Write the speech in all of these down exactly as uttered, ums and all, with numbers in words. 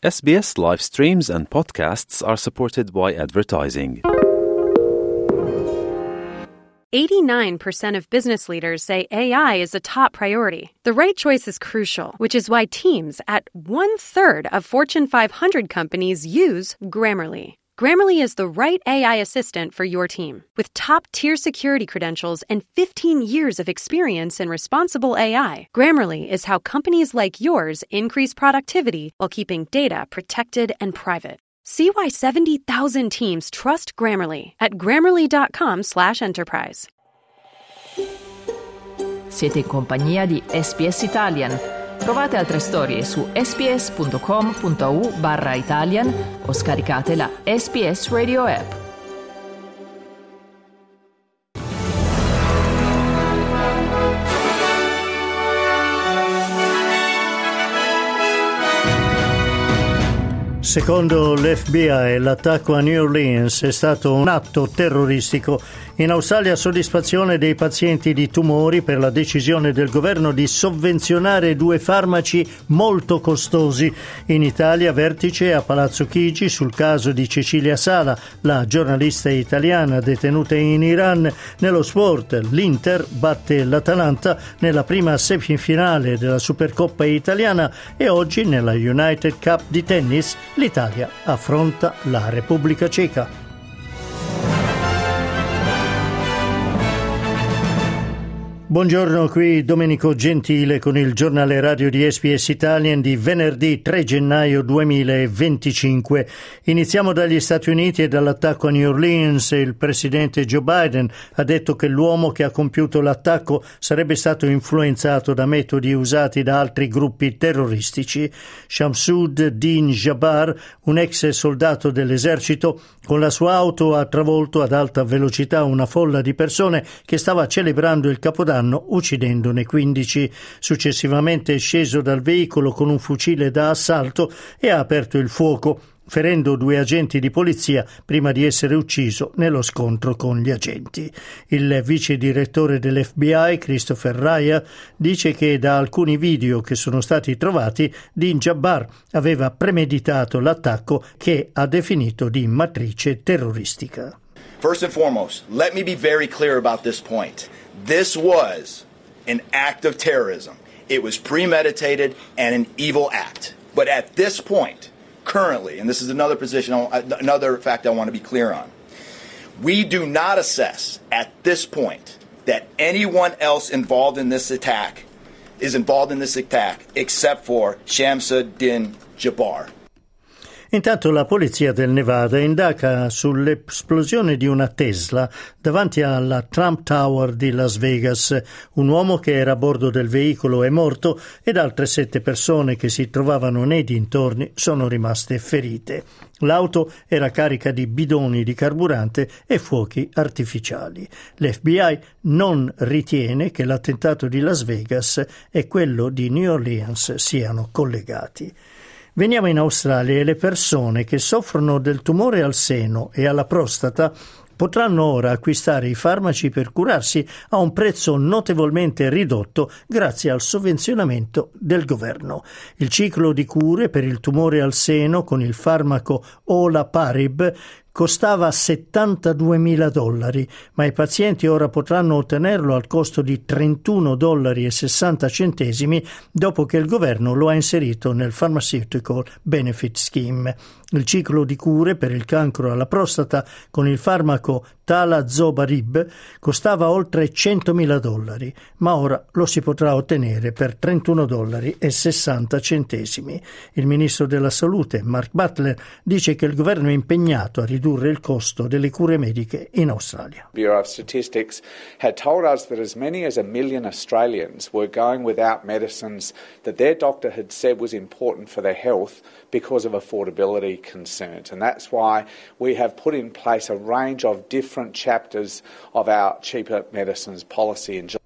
S B S live streams and podcasts are supported by advertising. eighty-nine percent of business leaders say A I is a top priority. The right choice is crucial, which is why teams at one-third of Fortune five hundred companies use Grammarly. Grammarly is the right A I assistant for your team. With top-tier security credentials and fifteen years of experience in responsible A I, Grammarly is how companies like yours increase productivity while keeping data protected and private. See why seventy thousand teams trust Grammarly at grammarly.com slash enterprise. Siete in compagnia di S B S Italian. Trovate altre storie su sbs.com.au barra Italian o scaricate la S B S Radio app. Secondo l'F B I, l'attacco a New Orleans è stato un atto terroristico. In Australia, soddisfazione dei pazienti di tumori per la decisione del governo di sovvenzionare due farmaci molto costosi. In Italia, vertice a Palazzo Chigi sul caso di Cecilia Sala, la giornalista italiana detenuta in Iran. Nello sport, l'Inter batte l'Atalanta nella prima semifinale della Supercoppa italiana e oggi nella United Cup di tennis l'Italia affronta la Repubblica Ceca. Buongiorno, qui Domenico Gentile con il giornale radio di S B S Italian di venerdì tre gennaio duemilaventicinque. Iniziamo dagli Stati Uniti e dall'attacco a New Orleans. Il presidente Joe Biden ha detto che l'uomo che ha compiuto l'attacco sarebbe stato influenzato da metodi usati da altri gruppi terroristici. Shamsud-Din Jabbar, un ex soldato dell'esercito, con la sua auto ha travolto ad alta velocità una folla di persone che stava celebrando il Capodanno, uccidendone quindici. Successivamente è sceso dal veicolo con un fucile da assalto e ha aperto il fuoco, ferendo due agenti di polizia prima di essere ucciso nello scontro con gli agenti. Il vice direttore dell'F B I, Christopher Raya, dice che da alcuni video che sono stati trovati, Din Jabbar aveva premeditato l'attacco che ha definito di matrice terroristica. First and foremost, let me be very clear about this point. This was an act of terrorism. It was premeditated and an evil act. But at this point, currently, and this is another position, another fact I want to be clear on, we do not assess at this point that anyone else involved in this attack is involved in this attack except for Shamsud-Din Jabbar. Intanto la polizia del Nevada indaga sull'esplosione di una Tesla davanti alla Trump Tower di Las Vegas. Un uomo che era a bordo del veicolo è morto ed altre sette persone che si trovavano nei dintorni sono rimaste ferite. L'auto era carica di bidoni di carburante e fuochi artificiali. L'F B I non ritiene che l'attentato di Las Vegas e quello di New Orleans siano collegati. Veniamo in Australia e le persone che soffrono del tumore al seno e alla prostata potranno ora acquistare i farmaci per curarsi a un prezzo notevolmente ridotto grazie al sovvenzionamento del governo. Il ciclo di cure per il tumore al seno con il farmaco Olaparib costava settantaduemila dollari, ma i pazienti ora potranno ottenerlo al costo di trentuno dollari e sessanta centesimi dopo che il governo lo ha inserito nel Pharmaceutical Benefit Scheme. Il ciclo di cure per il cancro alla prostata con il farmaco Talazoparib costava oltre centomila dollari, ma ora lo si potrà ottenere per trentuno dollari e sessanta centesimi. Il ministro della Salute, Mark Butler, dice che il governo è impegnato a ridurre il costo delle cure mediche in Australia. Bureau of Statistics had told us that as many as a million Australians were going without medicines that their doctor had said was important for their health because of affordability concerns. And that's why we have put in place a range of different chapters of our cheaper medicines policy in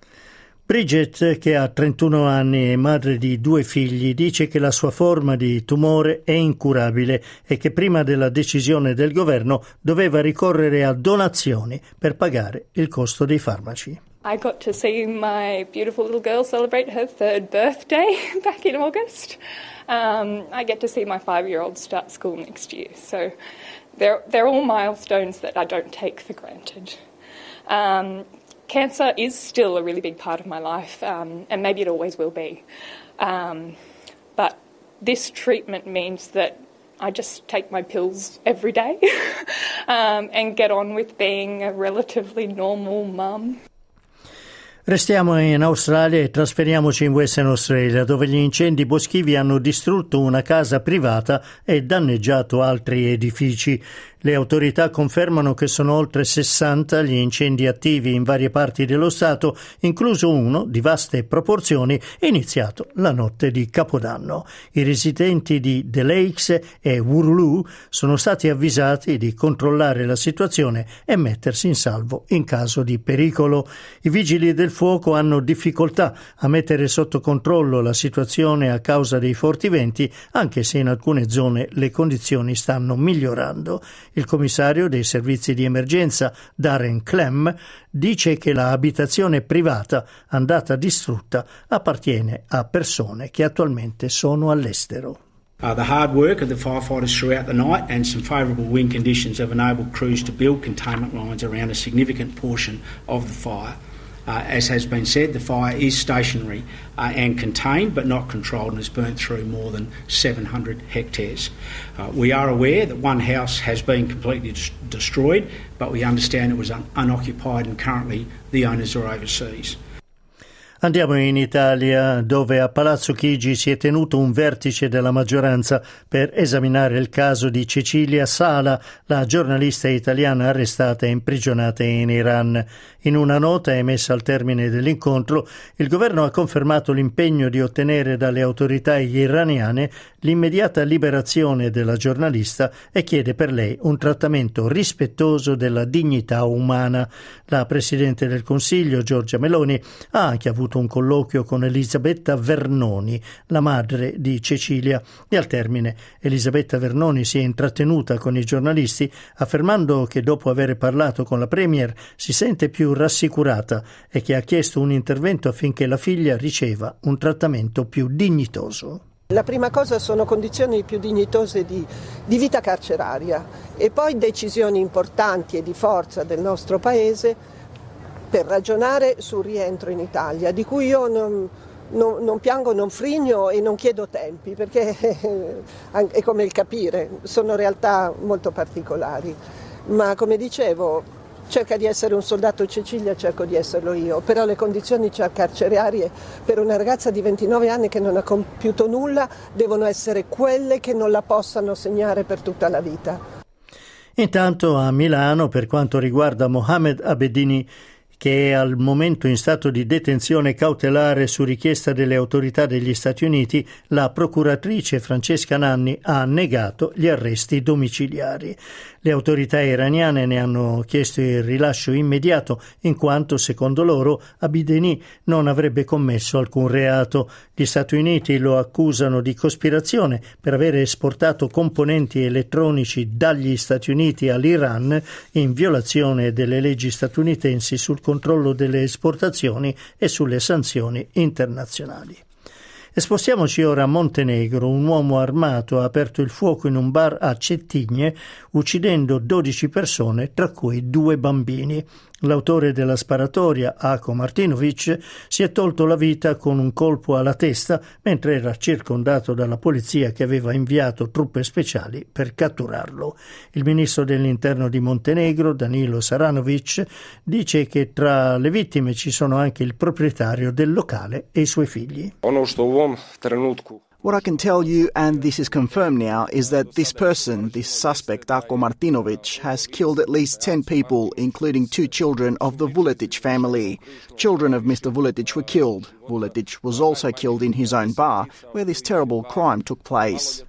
Bridget, che ha trentuno anni e madre di due figli, dice che la sua forma di tumore è incurabile e che prima della decisione del governo doveva ricorrere a donazioni per pagare il costo dei farmaci. I got to see my beautiful little girl celebrate her third birthday back in August. Um, I get to see my five-year-old start school next year. So they're, they're all milestones that I don't take for granted. Um, cancer is still a really big part of my life, um, and maybe it always will be. Um, but this treatment means that I just take my pills every day um, and get on with being a relatively normal mum. Restiamo in Australia e trasferiamoci in Western Australia, dove gli incendi boschivi hanno distrutto una casa privata e danneggiato altri edifici. Le autorità confermano che sono oltre sessanta gli incendi attivi in varie parti dello Stato, incluso uno di vaste proporzioni iniziato la notte di Capodanno. I residenti di The Lakes e Wooroloo sono stati avvisati di controllare la situazione e mettersi in salvo in caso di pericolo. I vigili del fuoco hanno difficoltà a mettere sotto controllo la situazione a causa dei forti venti, anche se in alcune zone le condizioni stanno migliorando. Il commissario dei servizi di emergenza, Darren Clem, dice che la abitazione privata andata distrutta appartiene a persone che attualmente sono all'estero. Uh, the hard work of the firefighters throughout the night and some favourable wind conditions have enabled crews to build containment lines around a significant portion of the fire. Uh, as has been said, the fire is stationary uh, and contained but not controlled and has burnt through more than seven hundred hectares. Uh, we are aware that one house has been completely des- destroyed, but we understand it was un- unoccupied and currently the owners are overseas. Andiamo in Italia, dove a Palazzo Chigi si è tenuto un vertice della maggioranza per esaminare il caso di Cecilia Sala, la giornalista italiana arrestata e imprigionata in Iran. In una nota emessa al termine dell'incontro, il governo ha confermato l'impegno di ottenere dalle autorità iraniane l'immediata liberazione della giornalista e chiede per lei un trattamento rispettoso della dignità umana. La Presidente del Consiglio, Giorgia Meloni, ha anche avuto un colloquio con Elisabetta Vernoni, la madre di Cecilia, e al termine Elisabetta Vernoni si è intrattenuta con i giornalisti affermando che dopo aver parlato con la Premier si sente più rassicurata e che ha chiesto un intervento affinché la figlia riceva un trattamento più dignitoso. La prima cosa sono condizioni più dignitose di, di vita carceraria e poi decisioni importanti e di forza del nostro Paese per ragionare sul rientro in Italia, di cui io non, non, non piango, non frigno e non chiedo tempi, perché è come il capire, sono realtà molto particolari. Ma come dicevo, cerca di essere un soldato Cecilia, cerco di esserlo io, però le condizioni carcerarie per una ragazza di ventinove anni che non ha compiuto nulla devono essere quelle che non la possano segnare per tutta la vita. Intanto a Milano, per quanto riguarda Mohamed Abedini, che è al momento in stato di detenzione cautelare su richiesta delle autorità degli Stati Uniti, la procuratrice Francesca Nanni ha negato gli arresti domiciliari. Le autorità iraniane ne hanno chiesto il rilascio immediato in quanto, secondo loro, Abideni non avrebbe commesso alcun reato. Gli Stati Uniti lo accusano di cospirazione per aver esportato componenti elettronici dagli Stati Uniti all'Iran in violazione delle leggi statunitensi sul controllo delle esportazioni e sulle sanzioni internazionali. E spostiamoci ora a Montenegro. Un uomo armato ha aperto il fuoco in un bar a Cettigne, uccidendo dodici persone, tra cui due bambini. L'autore della sparatoria, Ako Martinovic, si è tolto la vita con un colpo alla testa mentre era circondato dalla polizia che aveva inviato truppe speciali per catturarlo. Il ministro dell'interno di Montenegro, Danilo Saranovic, dice che tra le vittime ci sono anche il proprietario del locale e i suoi figli. What I can tell you, and this is confirmed now, is that this person, this suspect, Ako Martinovic, has killed at least ten people, including two children of the Vuletic family. Children of Mister Vuletic were killed. Vuletic was also killed in his own bar, where this terrible crime took place.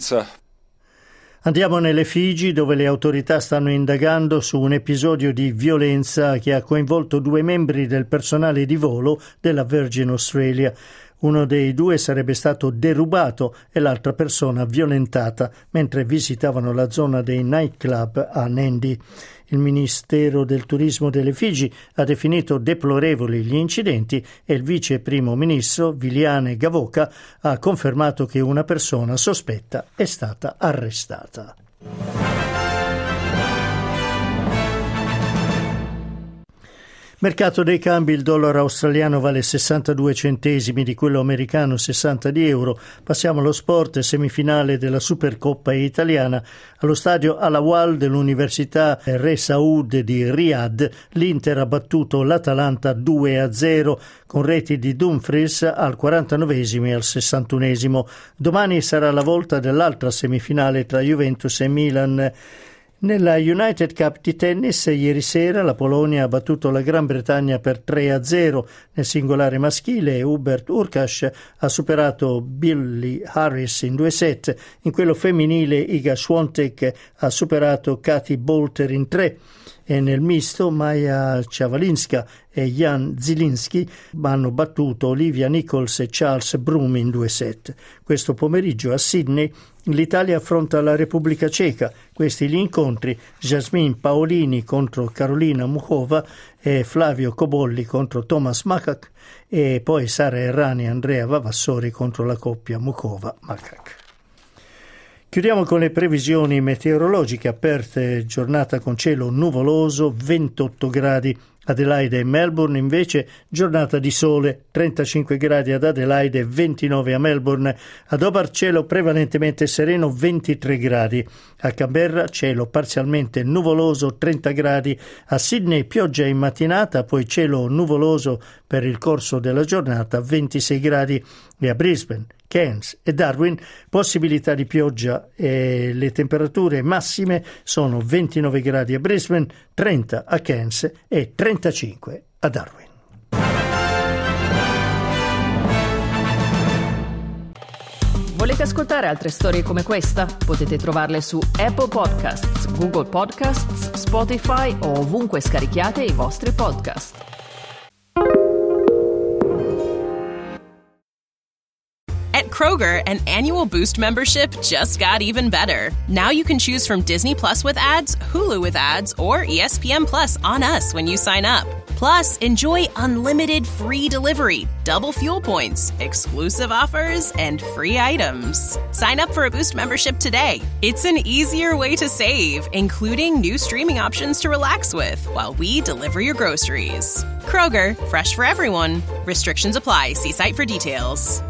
Andiamo nelle Figi, dove le autorità stanno indagando su un episodio di violenza che ha coinvolto due membri del personale di volo della Virgin Australia. Uno dei due sarebbe stato derubato e l'altra persona violentata mentre visitavano la zona dei nightclub a Nandi. Il Ministero del Turismo delle Figi ha definito deplorevoli gli incidenti e il vice primo ministro Viliane Gavoka ha confermato che una persona sospetta è stata arrestata. Mercato dei cambi: il dollaro australiano vale sessantadue centesimi di quello americano, sessanta di euro. Passiamo allo sport, semifinale della Supercoppa italiana. Allo stadio Al-Awal dell'Università Re Saud di Riyadh, l'Inter ha battuto l'Atalanta due a zero con reti di Dumfries al quarantanovesimo e al sessantunesimo. Domani sarà la volta dell'altra semifinale tra Juventus e Milan. Nella United Cup di tennis ieri sera la Polonia ha battuto la Gran Bretagna per tre a zero. Nel singolare maschile Hubert Hurkacz ha superato Billy Harris in due set. In quello femminile Iga Swiatek ha superato Katy Bolter in tre. E nel misto Maja Ciavalinska e Jan Zielinski hanno battuto Olivia Nichols e Charles Broom in due set. Questo pomeriggio a Sydney l'Italia affronta la Repubblica Ceca. Questi gli incontri: Jasmine Paolini contro Karolina Muchova e Flavio Cobolli contro Thomas Makak, e poi Sara Errani e Andrea Vavassori contro la coppia Muchova-Makak. Chiudiamo con le previsioni meteorologiche. Aperte giornata con cielo nuvoloso, ventotto gradi. Adelaide e Melbourne invece giornata di sole, trentacinque gradi ad Adelaide e ventinove a Melbourne. Ad Hobart cielo prevalentemente sereno, ventitré gradi. A Canberra cielo parzialmente nuvoloso, trenta gradi. A Sydney pioggia in mattinata, poi cielo nuvoloso per il corso della giornata, ventisei gradi. E a Brisbane, Cairns e Darwin possibilità di pioggia, e le temperature massime sono ventinove gradi a Brisbane, trenta a Cairns e trentacinque a Darwin. Volete ascoltare altre storie come questa? Potete trovarle su Apple Podcasts, Google Podcasts, Spotify o ovunque scarichiate i vostri podcast. At Kroger, an annual Boost membership just got even better. Now you can choose from Disney Plus with ads, Hulu with ads, or E S P N Plus on us when you sign up. Plus, enjoy unlimited free delivery, double fuel points, exclusive offers, and free items. Sign up for a Boost membership today. It's an easier way to save, including new streaming options to relax with while we deliver your groceries. Kroger, fresh for everyone. Restrictions apply. See site for details.